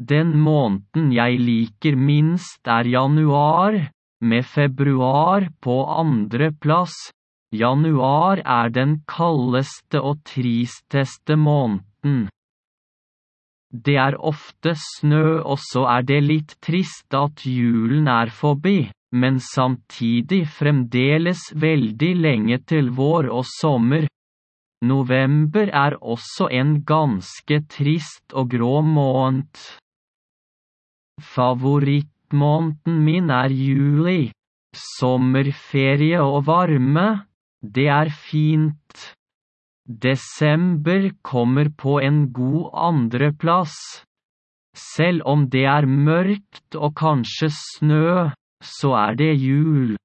Den måneden jeg liker minst januar, med februar på andre plass. Januar den kaldeste og tristeste måneden. Det ofte snø og så det litt trist at julen forbi, men samtidig fremdeles veldig lenge til vår og sommer. November også en ganske trist og grå måned. Favorittmåneden min juli. Sommerferie og varme, det fint. Desember kommer på en god andreplass. Selv om det mørkt og kanskje snø, så det jul.